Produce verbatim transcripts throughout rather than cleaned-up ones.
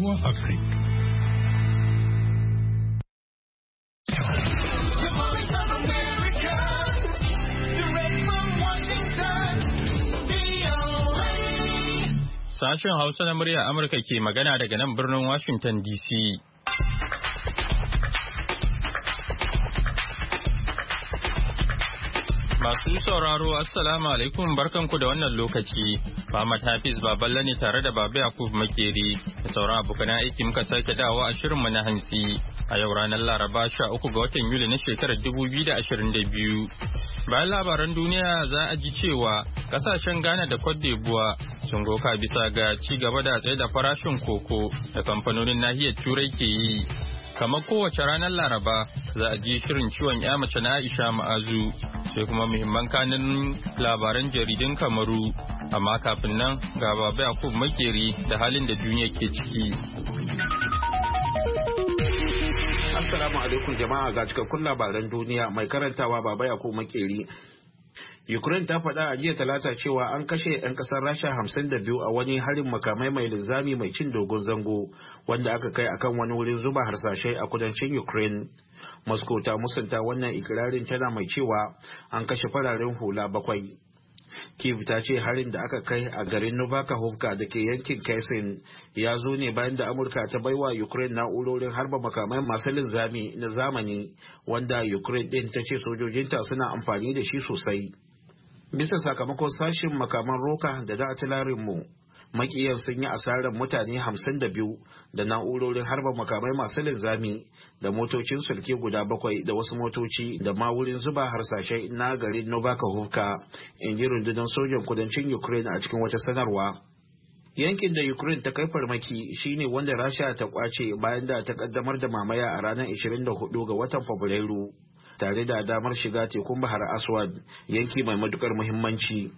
V O A Afrique. Sashen Hausa na murya Amurka ke magana daga nan birnin Washington D C. Masu sauraro Assalamu alaikum barkanku da wannan lokaci. Muhammad Hafiz Baballe ne tare da Baba Yakub Makeri da sauran abokan aiki muka sake dawo a shirinmu na hantsi a yau ranar Laraba sha uku ga watan Yuli na shekarar dubu biyu da ashirin da biyu. Bayan labaran duniya za a ji cewa kasashen Ghana da Cote d'Ivoire sun goka bisa ga ci gaba da tsaye da farashin koko da kamfanonin nahiyar Turai ke yi. Kamar kowace ranar Laraba za a ji shirin ciwon ya mace na Aisha Ma'azu sai kuma muhimman kanin labaran jaridun Kamaru. Amma kafin nan ga Baba Yakub Makeri da halin da duniya ke ciki. Assalamu alaikum jama'a ga cikakkun labaran duniya mai karantawa Baba Yakub Makeri. Ukraine ta faɗa a jiya talata cewa an kashe 'yan ƙasar Rasha hamsin da biyu a wani harin makamai mai linzami mai cin dogon zango wanda aka kai akan wani wurin zuba harsashai a kudancin Ukraine. Moscow ta musanta wannan ikirarin tana mai cewa an kashe fararen hula bakwai. Kyiv ta ce harin da aka kai a garin Novakovka da ke yankin Kherson ya zo ne bayan da Amurka ta baiwa Ukraine na'urorin harba makamai masu linzami na zamani wanda Ukraine ɗin ta ce sojojinta suna amfani da shi sosai. Bisa sakamakon sashin makaman roka da da mu makiyar sun yi asarar mutane hamsin da biyu da na'urorin harba makamai masu linzami da motocin sulke guda bakwai da wasu motoci da ma wurin zuba harsashai na garin Novakovka, in ji rundunar sojan kudancin Ukraine a cikin wata sanarwa. Yankin da Ukraine ta kai farmaki shine wanda Rasha ta kwace bayan da ta kaddamar da mamaya a ranar ashirin da hudu ga watan Fabrairu, tare da damar shiga tekun Bahar Aswad, yanki mai matukar muhimmanci.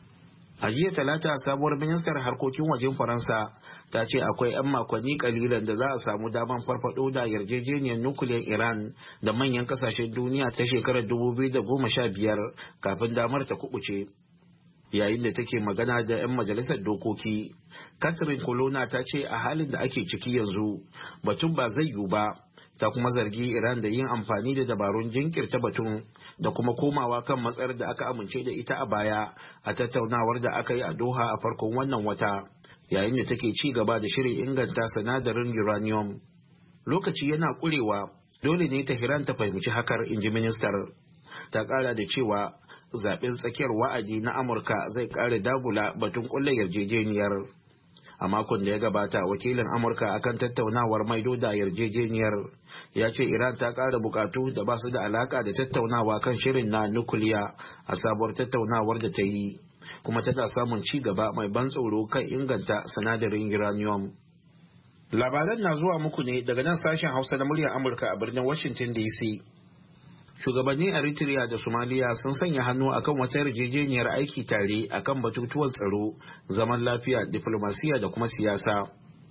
A jiya talata sabuwar ministar harkokin wajen Faransa ta ce akwai 'yan makonni kalilan da za a samu damar farfado da yarjejeniyar nukiliyar Iran da manyan kasashen duniya ta shekarar dubu biyu da goma sha biyar kafin damar ta kubuce. Yayin da take magana da 'yan majalisar dokoki, Catherine Colonna ta ce a halin da ake ciki yanzu batun ba zai yiwu ba, ta kuma zargi Iran da yin amfani da dabarun jinkirta batun da kuma komawa kan matsayar da aka amince da ita a baya a tattaunawar da aka yi a Doha a farkon wannan wata, yayin da take ci gaba da shirin inganta sinadarin uranium. Lokaci yana kurewa, dole ne Tehran ta fahimci hakar, inji ministar. Ta kara da cewa zaben tsakiyar wa'adi na Amurka zai kare dagula batun kulle yarjejeniyar. A makon da ya gabata, wakilin Amurka akan tattaunawar maido da yarjejeniyar ya ce Iran ta kara bukatu da ba su da alaka da tattaunawa kan shirin na nukiliya a sabuwar tattaunawar da ta yi, kuma tana samun ci gaba mai ban tsoro kan inganta sinadarin uranium. Labaran na zuwa muku ne daga nan sashen Hausa na muryar Amurka a birnin Washington D C. Shugabannin Eritrea da Somalia sun sanya hannu akan wata yarjejeniyar aiki tare akan batutuwan tsaro, zaman lafiya, diplomasiya da kuma siyasa.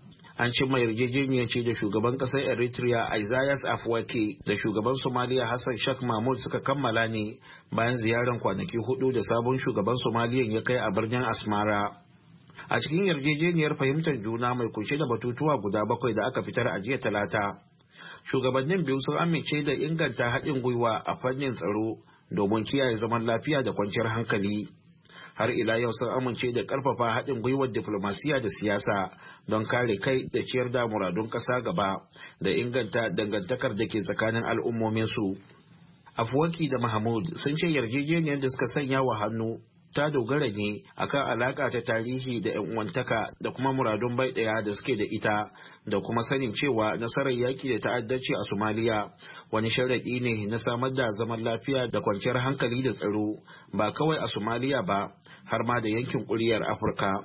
An cimma yarjejeniyar ce da shugaban ƙasar Eritrea Isaias Afwerki da shugaban Somalia Hassan Sheikh Mahmud suka kammala ne bayan ziyarar kwanaki hudu da sabon shugaban Somalia ya kai a birnin Asmara. A cikin yarjejeniyar fahimtar juna mai kunshe da batutuwa guda bakwai da aka fitar a jiya talata, shugabannin biyu sun amince da inganta haɗin gwiwa a fannin tsaro domin kiyaye zaman lafiya da kwanciyar hankali. Har ila yau sun amince da ƙarfafa haɗin gwiwar diflomasiya da siyasa don kare kai da ciyar da muradun ƙasa gaba da inganta dangantakar da ke tsakanin al'ummominsu. Afwerki da Mahmud sun ce yarjejeniyar da suka sanya wa hannu ta dogara ne akan alaka ta tarihi da 'yan uwantaka da kuma muradun bai ɗaya da suke da ita, da kuma sanin cewa nasarar yaki da ta'addanci a Somalia wani sharaɗi ne na samar da zaman lafiya da kwanciyar hankali da tsaro ba kawai a Somalia ba har ma da yankin ƙuryar Afirka.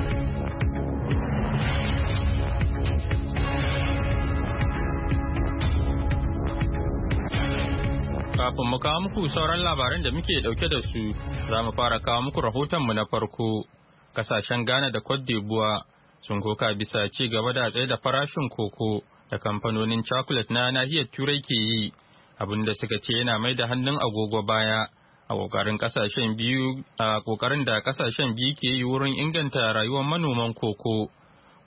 Kafin mu kawo muku sauran labaran da muke dauke da su, za mu fara kawo muku rahotonmu na farko. Kasashen Ghana da Cote d'Ivoire sun koka bisa ci gaba da tsaye da farashin koko da kamfanonin chocolate na nahiyar Turai ke yi, abin da suka ce yana mai da hannun agogo baya a kokarin kasashen biyu a kokarin da kasashen biyu ke yi wurin inganta rayuwar manoman koko.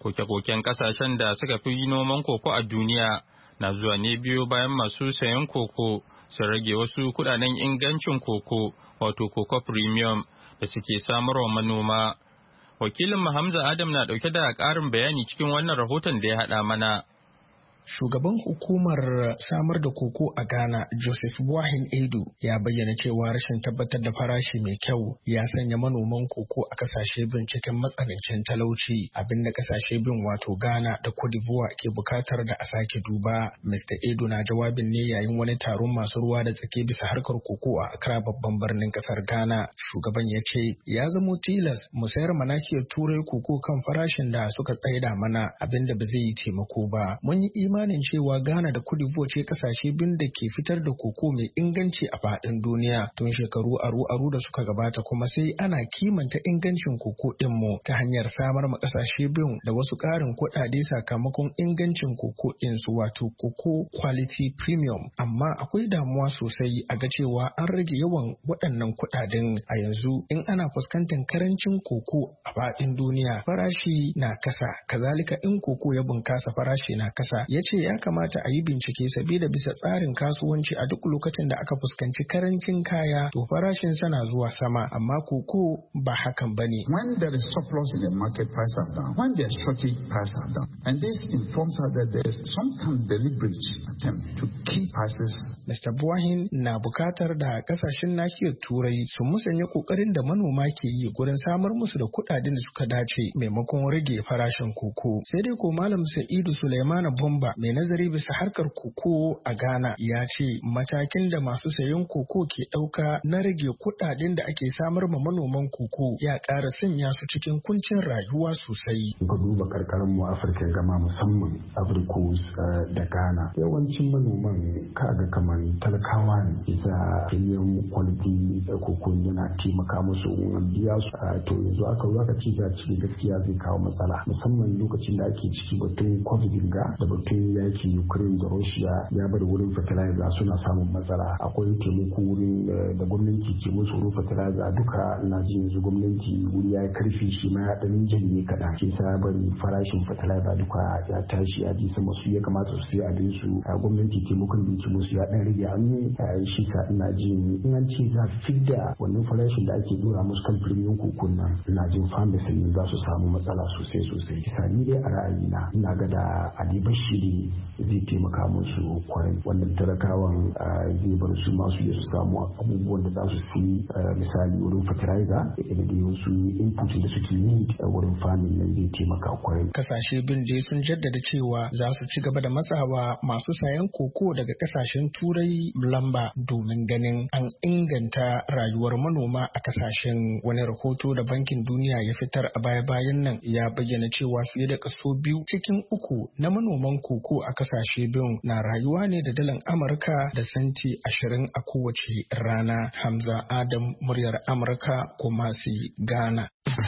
Koke-koken kasashen da suka fi noman koko a duniya na zuwa ne biyu bayan masu sayan koko sun rage wasu kudaden ingancin koko wato koko premium da suke samarwa manoma. Wakilin Hamza Adam na dauke da karin bayani cikin wannan rahoton da ya hada mana. Shugaban hukumar samar da koko a Ghana, Joseph Boahen Edu, ya bayyana cewa rashin tabbatar da farashi mai kyau ya sanya manoman koko a kasashe bin cikin matsanancin talauci, abinda kasashe bin wato Ghana da Cote d'Ivoire ke bukatar da a sake duba. Mister Edu na jawabin ne yayin wani taron masu ruwa da tsake bisa harkar koko a Accra, babban birnin kasar Ghana. Shugaban ya ce ya zamo tilas mu sayar manakiyar turai koko kan farashin da suka tsaida mana, abinda ba zai yi taimako ba. Mun yi imanin cewa Ghana da Cote d'Ivoire ce kasashe bin da ke fitar da koko mai inganci a faɗin duniya tun shekaru aru-aru da suka gabata, kuma sai ana kimanta ingancin koko ɗin mu ta hanyar samar ma kasashe bin da wasu ƙarin kuɗaɗe sakamakon ingancin koko ɗin su wato koko quality premium. Amma akwai damuwa sosai a ga cewa an rage yawan waɗannan kuɗaɗen a yanzu in ana fuskantar karancin koko a faɗin duniya, farashi na kasa, kazalika in koko ya bunkasa farashi na kasa. Ya ce ya kamata a yi bincike sabida bisa tsarin kasuwanci a duk lokacin da aka fuskanci karancin kaya to farashin sana zuwa sama, amma koko ba hakan bane. When there is surplus in the market, price are down. When there is shortage, price are down. And this informs us that there is sometimes deliberate attempt to keep prices. Mister Boahen na bukatar da kasashen nahiyar Turai su musanya kokarin da manoma ke yi gurin samar musu da kuɗaɗen da suka dace maimakon rage farashin koko. Sai dai ko Malam Sa'idu Sulaimana Bomba mai nazari bisa harkar koko a Ghana ya ce matakin da masu sayan koko ke ɗauka na rage kuɗaɗen da ake samar ma manoman koko ya ƙara sanya su cikin kuncin rayuwa sosai. Ka duba karkarar mu Afirka gama musamman Africos da Ghana, yawancin manoman kaga kamar talakawa ne, isa premium quality koko yana taimaka musu in biya su. To yanzu aka zo aka ci za ci gaskiya zai kawo matsala, musamman lokacin da ake ciki batun covid ga da batun yakin Ukraine da Russia ya bar wurin fertilizer suna samun matsala. Akwai taimako wurin da gwamnati ke musu wurin fertilizer duka na ji yanzu gwamnati wuri ya karfi shi ma ya dan janye kaɗan, ke sa bari farashin fertilizer duka ya tashi ya ji sama, su ya kamata su sai abin su. Gwamnati taimakon da ke musu ya dan rage hannu, shi sa ina jin in an ce za fi da wannan farashin da ake dora musu kan premium kokon nan, ina jin farmers ne za su samu matsala sosai sosai. Kisa ni dai a ra'ayina ina ga da Adibashiri zai taimaka musu kwarai, wannan talakawan zai bar su masu ya su samu abubuwan da za su si misali wurin fertilizer da da wasu input da suke need a wurin farming nan zai taimaka kwarai. Kasashe bin dai sun jaddada cewa za su ci gaba da matsawa masu sayan koko daga kasashen turai lamba domin ganin an inganta rayuwar manoma a kasashen. Wani rahoto da Bankin Duniya ya fitar a baya-bayan nan ya bayyana cewa fiye da kaso biyu cikin uku na manoman koko a kasashe biyun na rayuwa ne da dalan Amurka da santi ashirin a kowace rana. Hamza Adam, muryar Amurka, Kumasi, Ghana.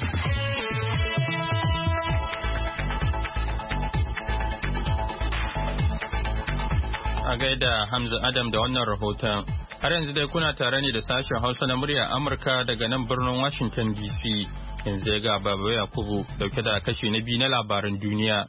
A gaida Hamza Adam da wannan rahoton. Har yanzu dai kuna tare ne da sashen Hausa na muryar Amurka daga nan birnin Washington D C. Yanzu ya ga Baba Yakubu dauke da kashi na biyu na labaran duniya.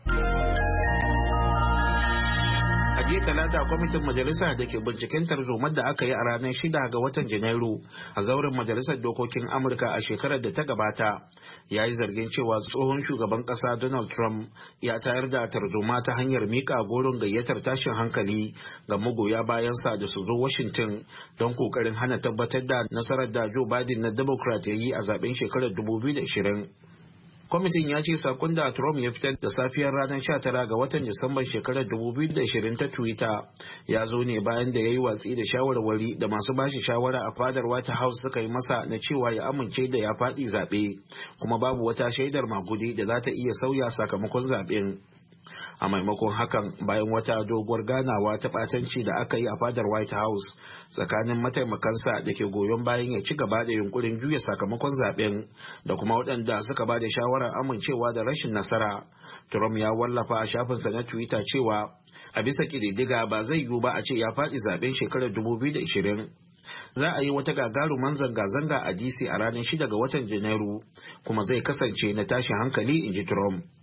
A jiya talata kwamitin majalisa da ke binciken tarzomar da aka yi a ranar shida ga watan Janairu a zauren majalisar dokokin Amurka a shekarar da ta gabata ya yi zargin cewa tsohon shugaban kasa Donald Trump ya tayar da tarzoma ta hanyar mika goron gayyatar tashin hankali ga magoya bayansa da su zo Washington don kokarin hana tabbatar da nasarar da Joe Biden na Democrat ya yi a zaben shekarar dubu biyu da ashirin. Kwamitin ya ce sakon da Trump ya fitar da safiyar ranar sha tara ga watan Disamban shekarar dubu biyu da ashirin ta Twitter ya zo ne bayan da ya yi watsi da shawarwari da masu bashi shawara a fadar White House suka yi masa na cewa ya amince da ya faɗi zaɓe, kuma babu wata shaidar magudi da za ta iya sauya sakamakon zaɓen. A maimakon hakan, bayan wata doguwar ganawa ta ɓatanci da aka yi a fadar White House tsakanin mataimakansa da ke goyon bayan ya ci gaba da yunkurin juya sakamakon zaben da kuma waɗanda suka ba da shawarar amincewa da rashin nasara, Trump ya wallafa a shafinsa na Twitter cewa a bisa ƙididdiga ba zai yiwu ba a ce ya faɗi zaben shekarar dubu biyu da ashirin. Za a yi wata gagaruman zanga-zanga a D C a ranar shida ga watan Janairu, kuma zai kasance na tashin hankali, in ji Trump.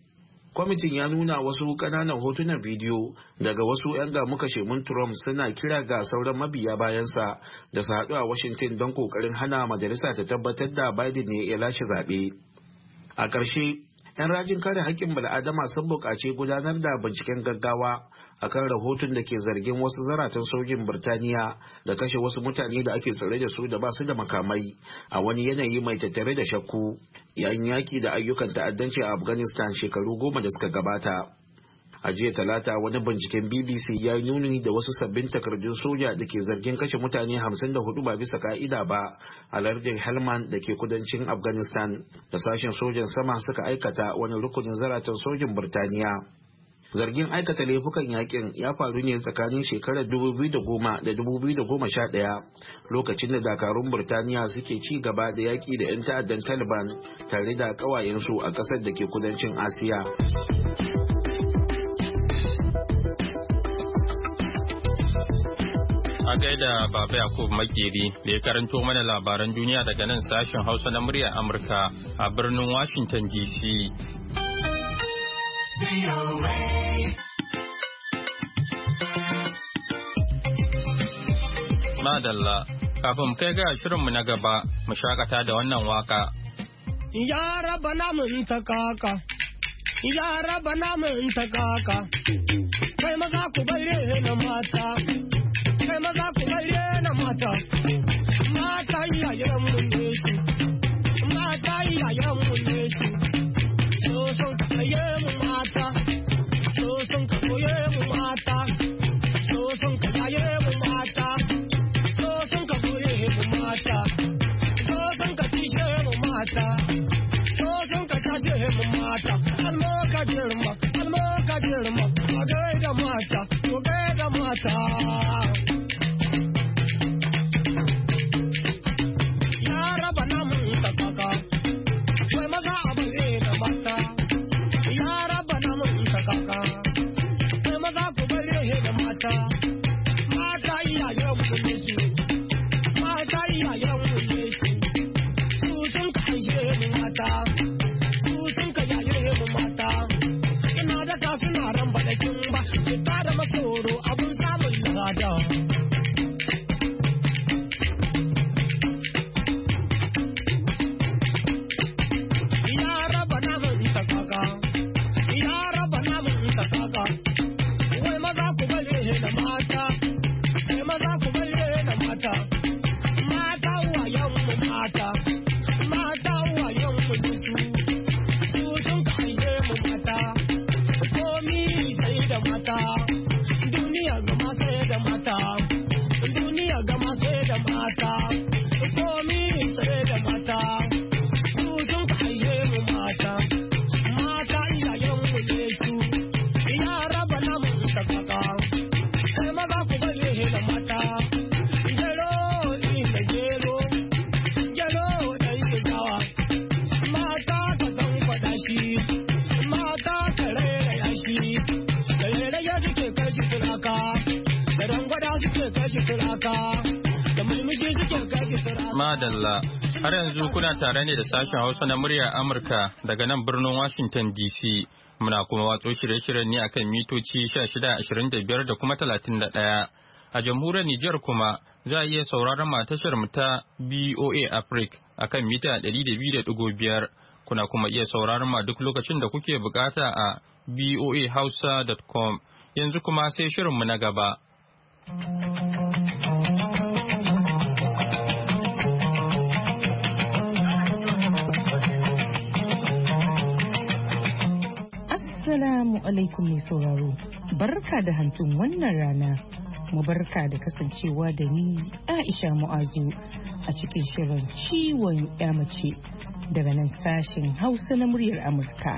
Kwamitin ya nuna wasu ƙananan hotunan bidiyo daga wasu 'yan gamu-kashemun Trump suna kira ga sauran mabiya bayansa da su haɗu a Washington don ƙoƙarin hana majalisa ta tabbatar da Biden ne ya lashe zaɓe. A ƙarshe, 'yan rajin kare haƙƙin bal'adama sun buƙaci gudanar da binciken gaggawa akan rahoton da ke zargin wasu zaratan sojin Birtaniya da kashe wasu mutane da ake tsare da su da ba su da makamai a wani yanayi mai tattare da shakku yayin yaƙi da ayyukan ta'addanci a Afghanistan shekaru goma da suka gabata. A jiya talata wani binciken B B C ya yi nuni da wasu sabbin takardun soja da ke zargin kashe mutane hamsin da hudu ba bisa ka'ida ba a lardin Helmand da ke kudancin Afghanistan da sashen sojan sama suka aikata wani rukunin zaratan sojin Birtaniya. Zargin aikata laifukan yakin ya faru ne tsakanin shekarar dubu biyu da goma da dubu biyu da goma sha ɗaya lokacin da dakarun Birtaniya suke ci gaba da yaƙi da 'yan ta'addan Taliban tare da ƙawayensu a ƙasar da ke kudancin Asiya. A gaida Baba Yakub Makeri da ya karanto mana labaran duniya daga nan sashen Hausa na muryar Amurka a birnin Washington D C. Madalla, kafin mu kai ga shirinmu na gaba, mu shakata da wannan waka. Ya raba namun ta kaka, ya raba namun ta kaka, kai maza ku bare na mata, kai maza ku bare na mata, mata iyayen mun ne su, mata iyayen mun ne su, so son ka kaye mu mata, so son ka koye mu mata, so son ka yaye mu mata. Mata, almo ka girma, almo ka girma, a gaida mata, to gaida mata. Ya raba namun ta kaka, wai maza a bare da mata. Ya raba namun ta kaka, wai maza ku bare da mata. Mata iyayen mu ne su, mata iyayen mu ne su, su sun ka aishe mu mata. Ina da ta suna ran badakin ba, ta da masoro abun samun lada. Ya raba namun ta kaka, ya raba namun ta kaka, wai maza ku bare da mata, wai maza ku bare da mata, mata uwayen mu mata, mata uwayen mu dusu. Duniya gama sai da mata, duniya gama sai da mata, komi sai da mata, su sun kaye mu mata, mata iyayen mu ne su, ya raba namun ta kaka, kai maza ku bare da mata, gero ina gero, gero dan shigawa, mata ka zan faɗa shi, mata ka raira yashi. Kashi turaka, da rangwada suke kashi turaka, da mulmushi suke kashi turaka. Madalla, har yanzu kuna tare ne da sashen Hausa na muryar Amurka daga nan birnin Washington D C. Muna kuma watso shirye-shiryen ne akan mitoci sha shida ashirin da biyar da kuma talatin da ɗaya. A jamhuriyar Nijar kuma za a iya sauraron matashar mu ta B O A Africa akan mita ɗari da biyu da ɗigo biyar. Kuna kuma iya sauraron ma duk lokacin da kuke bukata a b o a hausa dot com. Yanzu kuma sai shirinmu na gaba. Assalamu alaikum mai sauraro. Barka da hantun wannan rana. Mu barka da kasancewa da ni Aisha Mu'azu a cikin shirin ciwon ya mace daga nan sashen Hausa na muryar Amurka.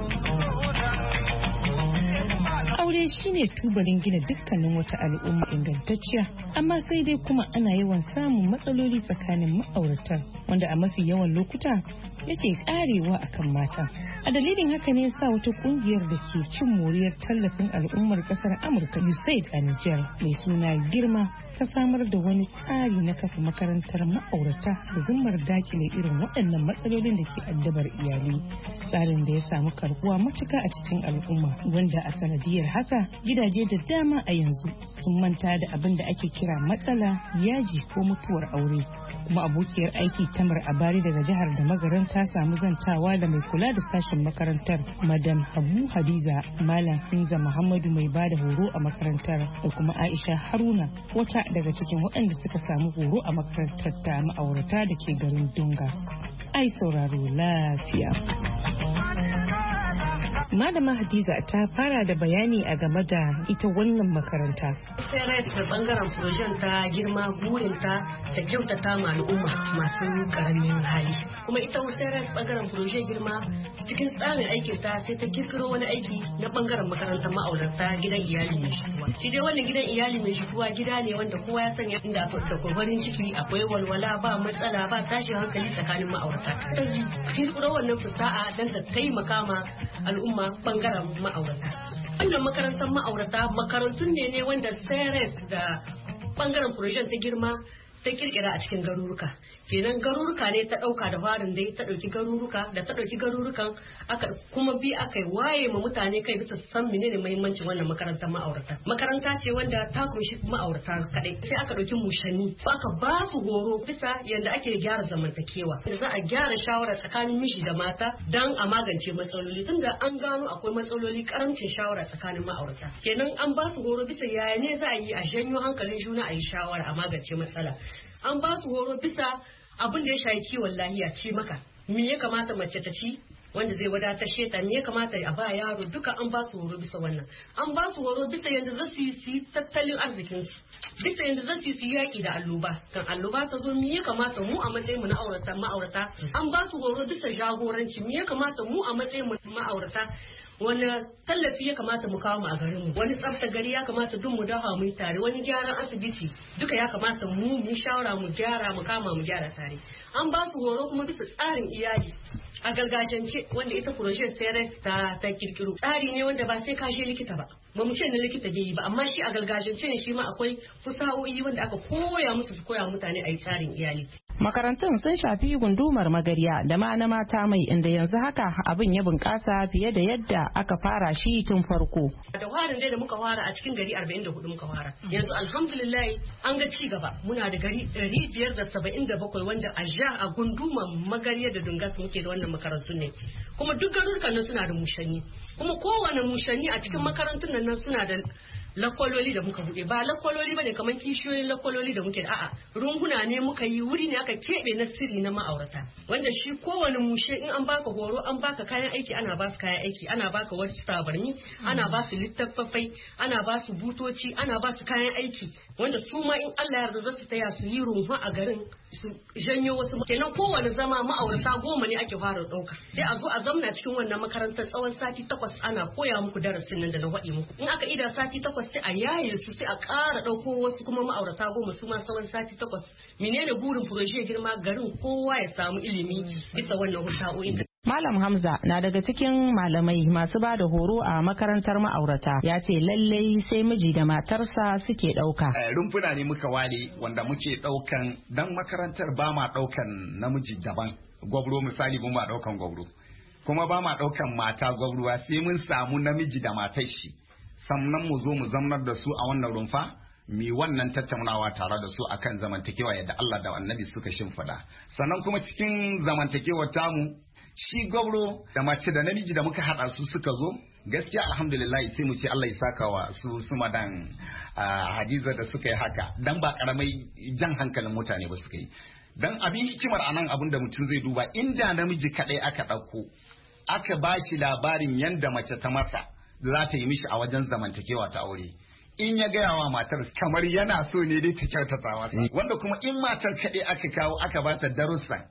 Aure shine tubalin gina dukkanin wata al'umma ingantacciya, amma sai dai kuma ana yawan samun matsaloli tsakanin ma'aurata wanda a mafi yawan lokuta yake karewa akan mata. A dalilin haka ne sa wata kungiyar da ke cin moriyar tallafin al'ummar kasar Amurka U S A I D a Nijar mai suna Girma ta samar da wani tsari na kafa makarantar ma'aurata da zimmar dakile irin waɗannan matsalolin da ke addabar iyali. Tsarin da ya samu karbuwa matuka a cikin al'umma wanda a sanadiyar haka gidaje da dama a yanzu sun manta da abin da ake kira matsala, yaji ko mutuwar aure. Kuma abokiyar aiki Tamar Abari daga jihar da Magaran ta samu zantawa da mai kula da sashen makarantar Madam Habu Hadiza, Malam Hinza Muhammadu mai bada horo a makarantar da kuma Aisha Haruna wata daga cikin waɗanda suka samu horo a makarantar ta ma'aurata da ke garin Dungas. Ai sauraro lafiya. Malama Hadiza ta fara da bayani a game da ita wannan makaranta. Sai da bangaren projen ta girma burinta ta kyautata ma al'umma masu karamin hali. Kuma ita sai bangaren proje girma cikin tsarin aikin ta sai ta kirkiro wani aiki na bangaren makarantar ma'aurata gidan iyali mai shikuwa. Shi dai wannan gidan iyali mai shikuwa gida ne wanda kowa ya sanya inda akwai farin ciki, akwai walwala, ba matsala, ba tashin hankali tsakanin ma'aurata. Ta kirkiro wannan fasaha don ta taimaka ma al'umma bangaren ma'aurata. Wannan makarantar ma'aurata makarantun ne ne wanda Ceres da bangaren projen ta girma ta kirkira a cikin garuruka. Kenan garuruka ne ta dauka da farin dai ta dauki garuruka da ta dauki garurukan aka kuma bi aka waye ma mutane kai bisa san menene muhimmancin wannan makarantar ma'aurata. Makaranta ce wanda ta kunshi ma'aurata kadai. Sai aka dauki mushani aka ba su horo bisa yanda ake gyara zamantakewa. Za a gyara shawara tsakanin miji da mata dan a magance matsaloli tunda an gano akwai matsaloli karamcin shawara tsakanin ma'aurata. Kenan an ba su horo bisa yaya ne za a yi a janyo hankalin juna a yi shawara a magance matsala. An ba su horo bisa abin da ya shayi kiwon lahiya ce maka me ya kamata mace ta ci wanda zai wadatar sheta me ya kamata a ba yaro duka an ba su horo bisa wannan. An ba su horo bisa yadda za su yi tattalin arzikinsu, bisa yadda za su yi yaƙi da alloba. Kan alloba ta zo me ya kamata mu a matsayin mu na aurata ma'aurata an ba su horo bisa jagoranci me ya kamata mu a matsayin mu ma'aurata wani tallafi ya kamata mu kawo mu a garinmu, wani tsafta gari ya kamata duk mu dafa mu tare, wani gyaran asibiti duka ya kamata mu mu shawara mu gyara mu kama mu gyara tare. An ba su horo kuma bisa tsarin iyali a gargajiyance wanda ita Projet Ceres ta ta kirkiro. Tsari ne wanda ba sai ka je likita ba. Ba mu ce na likita ke yi ba amma shi a gargajiyance ne shi ma akwai fasahohi wanda aka koya musu su koya mutane a yi tsarin iyali. Makarantun sun shafi gundumar Magarya da ma na mata mai inda yanzu haka abin ya bunƙasa fiye da yadda aka fara shi tun farko. Da warin dai da muka fara a cikin gari arba'in da hudu muka fara. Yanzu alhamdulillah an ga ci gaba. Muna da gari ɗari biyar da saba'in da bakwai wanda a ja a gundumar Magarya da Dungas muke da wannan makarantun ne. Kuma duk garurukan nan suna da mushanni. Kuma kowane mushanni a cikin makarantun nan suna da lakwaloli da muka buɗe ba lakwaloli bane kamar kishiyoyin lakwaloli da muke da a'a runguna ne muka yi wuri ne aka keɓe na sirri na ma'aurata wanda shi kowane mushe in an baka horo an baka kayan aiki ana ba su kayan aiki ana baka wasu tabarni ana ba su littattafai ana ba su butoci ana ba su kayan aiki wanda su ma in Allah yarda za su taya su yi runfa a garin su janyo wasu kenan kowane zama ma'aurata goma ne ake fara ɗauka sai a zo a zamna cikin wannan makarantar tsawon sati takwas ana koya muku darasin nan da na waɗi muku in aka ida sati takwas sai a yaye su sai a ƙara ɗauko wasu kuma ma'aurata goma su ma tsawon sati takwas menene burin proje girma garin kowa ya samu ilimi bisa wannan hulɗa'o'in. Malam Hamza na daga cikin malamai masu ba da horo a makarantar ma'aurata ya ce lallai sai miji da matarsa suke ɗauka. Rumfuna ne muka ware wanda muke ɗaukan dan makarantar ba ma ɗaukan namiji daban gwabro misali ba ma ɗaukan gwabro kuma ba ma ɗaukan mata gwabruwa sai mun samu namiji da matar shi sannan mu zo mu zamnar da su a wannan rumfa mi wannan tattaunawa tare da su akan zamantakewa yadda Allah da Annabi suka shimfida sannan kuma cikin zamantakewar tamu shi gwabro da mace da namiji da muka hada su suka zo gaskiya alhamdulillah sai mu ce Allah ya saka wa su su madan Hadiza da suka yi haka dan ba karamai jan hankalin mutane ba suka yi dan abin hikimar anan abin da mutum zai duba inda namiji kadai aka dauko aka bashi labarin yanda mace ta masa za ta yi mishi a wajen zamantakewa ta aure in ya gaya wa matar kamar yana so ne dai ta kyautata masa wanda kuma in matar kaɗai aka kawo aka ba ta darussa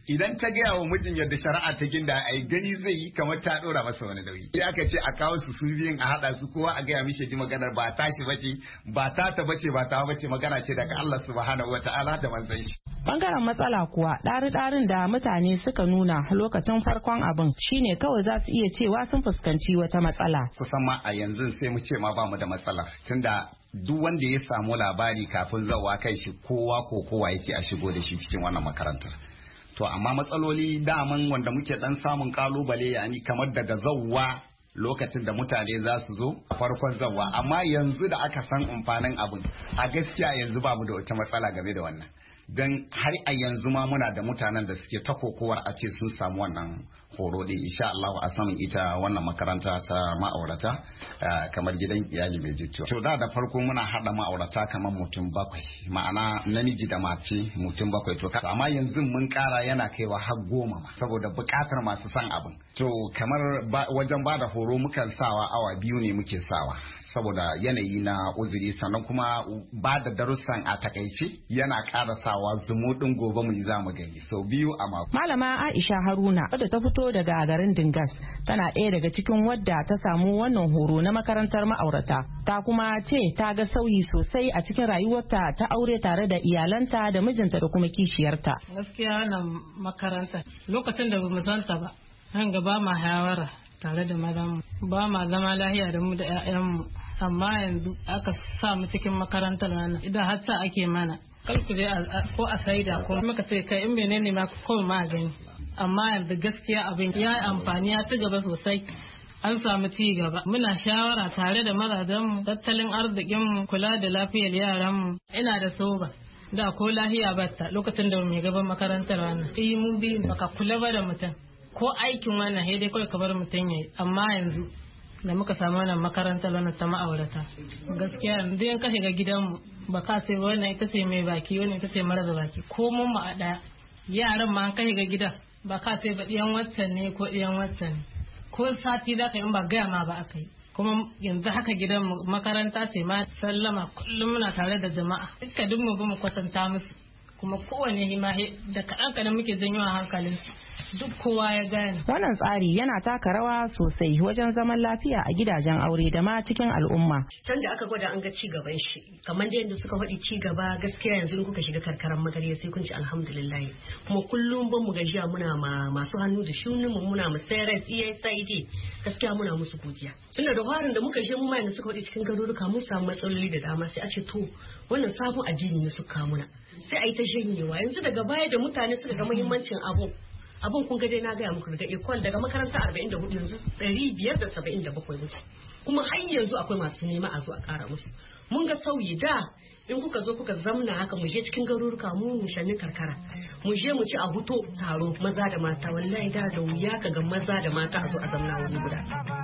idan ta gaya wa mijin yadda shari'a ta ginda ai gani zai yi kamar ta dora masa wani nauyi. Sai aka ce a kawo su su biyun a hada su kowa a gaya mishi ji maganar ba tashi bace ba ta ta bace ba ta bace magana ce daga Allah subhanahu wataala da manzon shi. Bangaren matsala kuwa ɗari-ɗarin da mutane suka nuna lokacin farkon abin shine kawai za su iya cewa sun fuskanci wata matsala. Kusan ma a yanzu sai mu ce ma ba mu da matsala tunda duk wanda ya samu labari kafin zawa kai shi kowa ko kowa yake a shigo da shi cikin wannan makarantar. To amma matsaloli daman wanda muke dan samun kalubale yani kamar daga zawwa lokacin da mutane za su zo a farkon zawwa amma yanzu da aka san amfanin abin a gaskiya yanzu ba mu da wata matsala game da wannan. Don har a yanzu ma muna da mutanen da suke ta kokowar a ce sun samu wannan horo ɗin insha Allah a saman ita wannan makaranta ta ma'aurata kamar gidan iyali mai jituwa. To da da farko muna haɗa ma'aurata kamar mutum bakwai ma'ana namiji da mace mutum bakwai to amma yanzu mun ƙara yana kaiwa har goma ma saboda buƙatar masu son abin. To kamar wajen ba da horo mukan sawa awa biyu ne muke sawa saboda yanayi na uzuri sannan kuma ba da darussan a takaice yana ƙara sawa zumuɗin gobe mu za mu gani sau biyu a mako. Malama Aisha Haruna wadda ta fito daga garin Dingas tana ɗaya daga cikin wadda ta samu wannan horo na makarantar ma'aurata ta kuma ce ta ga sauyi sosai a cikin rayuwarta ta aure tare da iyalanta da mijinta da kuma kishiyarta. Gaskiya wannan makaranta lokacin da bamu santa ba an gaba ma hawara tare da madan ba ma zama lahiya da mu da 'ya'yanmu amma yanzu aka sa mu cikin makarantar nan idan har sa ake mana kalku dai ko a saida ko muka ce kai in menene ma ko ma gani amma yanzu gaskiya abin ya yi amfani ya ci gaba sosai an samu ci gaba muna shawara tare da mazajenmu tattalin arzikinmu kula da lafiyar yaranmu ina da soba da ko lahiya batta lokacin da mai gaban makarantar wannan yi mu bi baka kula ba da mutum ko aikin wannan sai dai kawai ka bar mutum yayi amma yanzu da muka samu wannan makarantar wannan ta ma'aurata gaskiya yanzu yan ka shiga gidanmu baka ce wannan ita ce mai baki wannan ita ce mara baki ko mun mu a daya yaran ma an ka shiga gidan ba ka ce ba ɗiyan waccan ne ko ɗiyan waccan ne ko sati za ka yi ba gaya ma ba aka yi kuma yanzu haka gidan makaranta ce ma sallama kullum muna tare da jama'a duka duk mu bi mu kwatanta musu kuma kowane hima da kaɗan kaɗan muke janyo a hankalin duk kowa ya gane. Wannan tsari yana taka rawa sosai wajen zaman lafiya a gidajen aure da ma cikin al'umma. Can da aka gwada an ga ci gaban shi kamar da yadda suka faɗi ci gaba gaskiya yanzu in kuka shiga karkaran magariya sai kun ci alhamdulillah kuma kullum ban mu gajiya muna ma masu hannu da shunin mu muna mu sayar iya sai gaskiya muna musu godiya. Tunda da farin da muka je mu mai da suka faɗi cikin garuruka mun samu matsaloli da dama sai a ce to wannan sabon addini ne suka muna sai a yi ta janyewa yanzu daga baya da mutane suka ga muhimmancin abu abun kun ga dai na gaya muku daga ekol daga makaranta arba'in da hudu yanzu ɗari biyar da saba'in da bakwai mutu kuma har yanzu akwai masu nema a zo a ƙara musu mun ga sauyi da in kuka zo kuka zamna haka mu je cikin garuruka mu mushannin karkara mu je mu ci a huto taro maza da mata wallahi da da wuya ka ga maza da mata a zo a zamna wuri guda.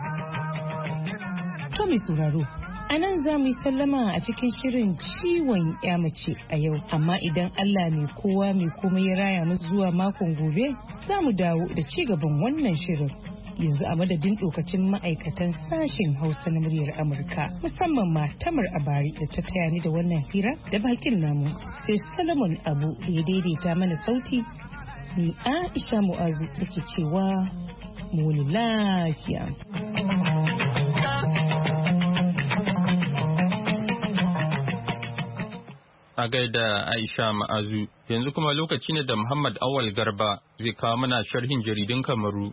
To mai sauraro a nan za mu yi sallama a cikin shirin ciwon ya mace a yau amma idan Allah mai kowa mai komai ya raya mu zuwa makon gobe za mu dawo da ci gaban wannan shirin yanzu a madadin dokacin ma'aikatan sashen Hausa na muryar Amurka musamman ma Tamar Abari da ta taya ni da wannan hira da bakin namu sai Solomon Abu da ya daidaita mana sauti ni Aisha Mu'azu da ke cewa mu lafiya. A gaida Aisha Ma'azu, yanzu kuma lokaci ne da Muhammad Awal Garba zai kawo mana sharhin jaridun Kamaru.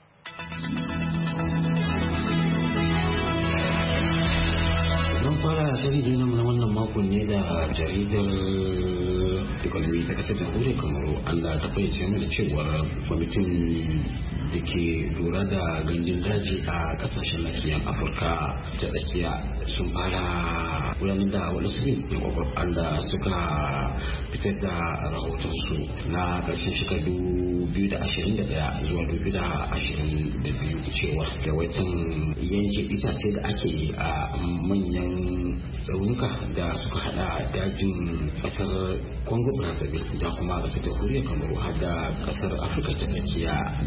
Zan fara jaridun na wannan makon ne da jaridar Economy ta kasar jamhuriyar Kamaru, Allah ta fayyace mana cewar kwamitin da ke lura da gandun daji a kasashen nahiyar Afirka ta tsakiya sun fara gudanar da wani sirrin cikin kwakwar da suka fitar da rahotonsu na ƙarshen shekaru biyu da ashirin da ɗaya zuwa dubu da ashirin da biyu cewa yawaitan yanke itace da ake yi a manyan tsaunuka da suka hada dajin ƙasar Congo Brazzaville da kuma ƙasar jamhuriyar Kamaru har da ƙasar Afirka ta tsakiya bangi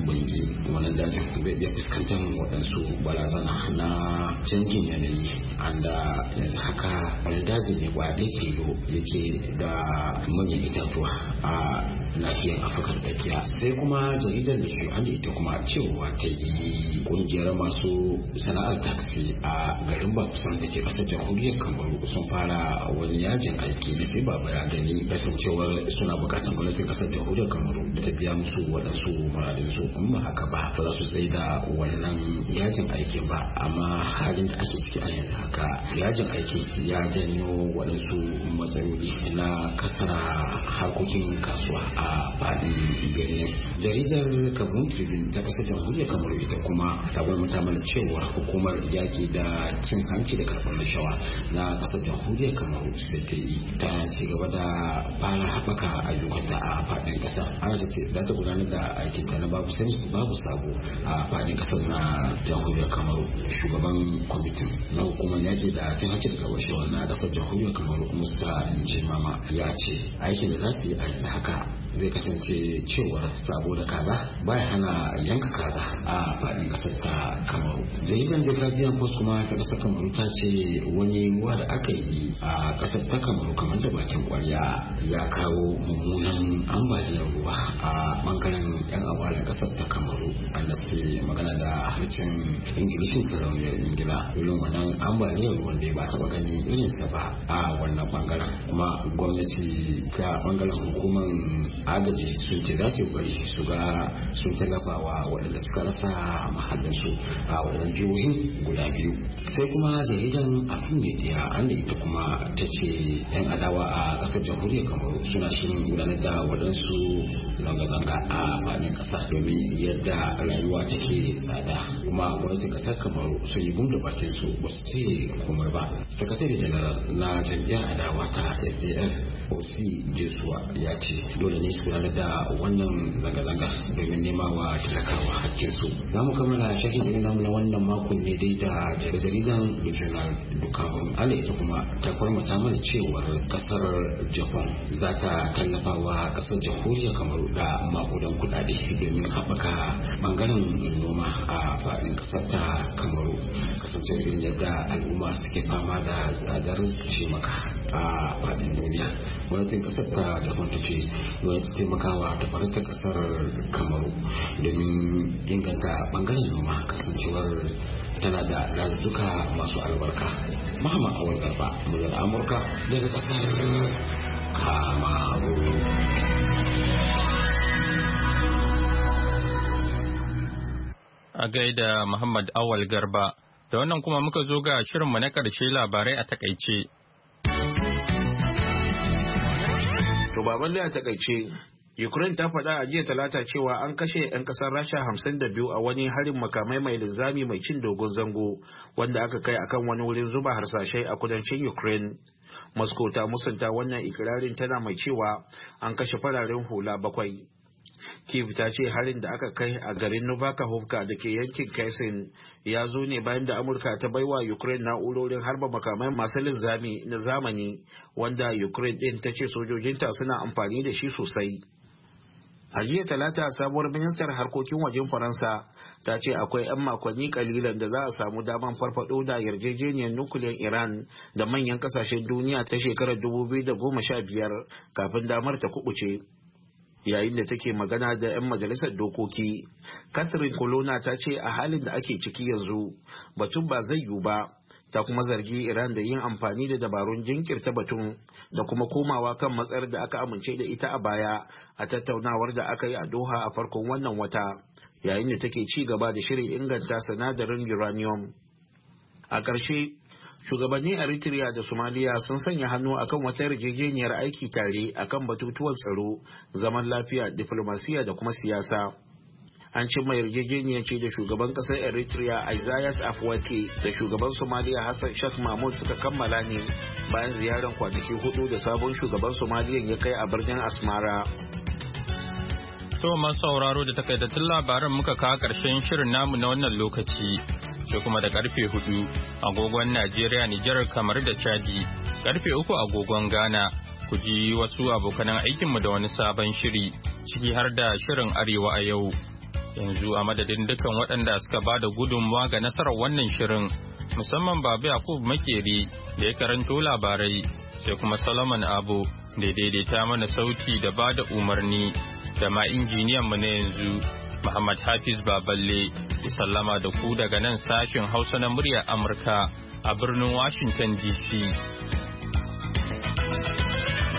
wannan dajin zai iya fuskantar waɗansu barazana na canjin yanayi anda yanzu haka wani daji ne kwaɗe tilo yake da manyan itatuwa a nahiyar afirka da tsakiya. Sai kuma jaridar da shi ita kuma cewa ta yi kungiyar masu sana'ar taxi a garin bakusan da ke kasar jamhuriyar kamaru sun fara wani yajin aiki da sai baba ya gani kasancewar suna bukatar gwamnatin kasar jamhuriyar kamaru da ta biya musu waɗansu muradin su kuma haka ba ba za su tsaye da wannan yajin aikin ba. Amma halin da ake ciki a yanzu haka yajin aiki ya janyo waɗansu matsaloli na kasara harkokin kasuwa a faɗin gari. Jaridar Kabun Tribune ta kasar jamhuriyar kamaru ita kuma ta gwamnata mana cewa hukumar yaƙi da cin hanci da karɓar rashawa na kasar jamhuriyar kamaru da ta yi ta ci gaba da fara haɓaka ayyukanta a faɗin ƙasa. Ana ta ce za ta gudanar da aikinta na babu sani babu sabo a faɗin ƙasar na jamhuriyar kamaru. Shugaban kwamitin na hukumar yaƙi da cin hanci da karɓar rashawa na kasar jamhuriyar kamaru Musa Njemama ya ce aikin da za su yi a yanzu haka zai kasance cewar sabo da kaza baya hana yanka kaza a faɗin ƙasar ta kamaru. Jaridar The Guardian Post kuma ta ƙasar kamaru ta ce wani ruwa da aka yi a ƙasar ta kamaru kamar da bakin ƙwarya ya kawo mummunan ambaliyar ruwa a bangaren yan awalin ƙasar ta kamaru anda suke magana da harshen ingilishin sarauniyar ingila. Irin wannan ambaliyar ruwan da ba taɓa gani irinsa ba a wannan bangaren. Kuma gwamnati ta bangaren hukumar agaji sun ce za su bari su ga sun tallafa wa waɗanda suka rasa mahallinsu a waɗannan jihohin guda biyu. Sai kuma jaridan afin media an da ita kuma ta ce yan adawa a ƙasar jamhuriyar kamaru suna shirin gudanar da waɗansu zanga-zanga a faɗin ƙasa domin yadda rayuwa take tsada. Kuma gwamnatin ƙasar kamaru sun yi gum da bakin su ba su ce komai ba. Sakatare janaral na jam'iyyar adawa ta S D F Osi Jesuwa ya ce dole ne su gudanar da wannan zanga-zanga domin nema wa talakawa hakkinsu. Za mu kammala shakin jaridar na wannan makon ne dai da jaridan regional dukkan ala ita kuma ta kwarmata mana cewar kasar Japan za ta tallafa wa kasar jamhuriyar kamaru da makudan kudade domin haɓaka bangaren noma a faɗin kasar ta kamaru. Kasancewar irin yadda al'umma suke fama da tsadar cimaka a faɗin duniya, gwamnatin kasar ta Japan ta ce za ta taimakawa da farantar kasar kamaru domin inganta bangaren noma kasancewar tana da dazuka masu albarka. Muhammad Awal Garba, muryar Amurka daga kasar Kamaru. A gaida Muhammad Awal Garba, da wannan kuma muka zo ga shirinmu na ƙarshe labarai a takaice. To baban da a takaice, Ukraine ta faɗa a jiya talata cewa an kashe 'yan ƙasar Rasha hamsin da biyu a wani harin makamai mai linzami mai cin dogon zango wanda aka kai akan wani wurin zuba harsashai a kudancin Ukraine. Moscow ta musanta wannan ikirarin tana mai cewa an kashe fararen hula bakwai. Kyiv ta ce harin da aka kai a garin Novakhovka da ke yankin Kherson ya zo ne bayan da Amurka ta baiwa Ukraine na'urorin harba makamai masu linzami na zamani wanda Ukraine din ta ce sojojinta suna amfani da shi sosai. A jiya talata sabuwar ministar harkokin wajen Faransa ta ce akwai 'yan makonni kalilan da za a samu daman farfado da yarjejeniyar nukiliyar Iran da manyan kasashen duniya ta shekarar dubu biyu da goma sha biyar kafin damar ta kubuce. Yayin da take magana da 'yan majalisar dokoki, Catherine Colonna ta ce a halin da ake ciki yanzu batun ba zai yiwu ba. Ta kuma zargi Iran da yin amfani da dabarun jinkirta batun da kuma komawa kan matsayar da aka amince da ita a baya a tattaunawar da aka yi a Doha a farkon wannan wata, yayin da take ci gaba da shirin inganta sinadarin uranium. A ƙarshe, shugabannin Eritrea da Somalia sun sanya hannu akan wata yarjejeniyar aiki tare akan batutuwan tsaro, zaman lafiya, diplomasiya da kuma siyasa. An cimma yarjejeniyar ce da shugaban kasar Eritrea Isaias Afwerki da shugaban Somalia Hassan Sheikh Mahmud suka kammala ne bayan ziyarar kwanaki hudu da sabon shugaban Somalia ya kai a birnin Asmara. To masu sauraro da takaitattun labaran muka kawo ƙarshen shirin namu na wannan lokaci. Sai kuma da karfe hudu agogon Najeriya, Nijar, kamar da Chadi, karfe uku agogon Ghana. Ku ji wasu abokanan aikinmu da wani sabon shiri, ciki har da shirin Arewa a yau. Yanzu a madadin dukkan waɗanda suka ba da gudunmawa ga nasarar wannan shirin, musamman Baba Yakub Makeri da ya karanto labarai, sai kuma Solomon Abo da daidaita mana sauti da ba da umarni, da ma injiniyan mu na yanzu Muhammad Hafiz Baballe, ki sallama da ku daga nan sashin Hausa na muryar Amurka a birnin Washington D C.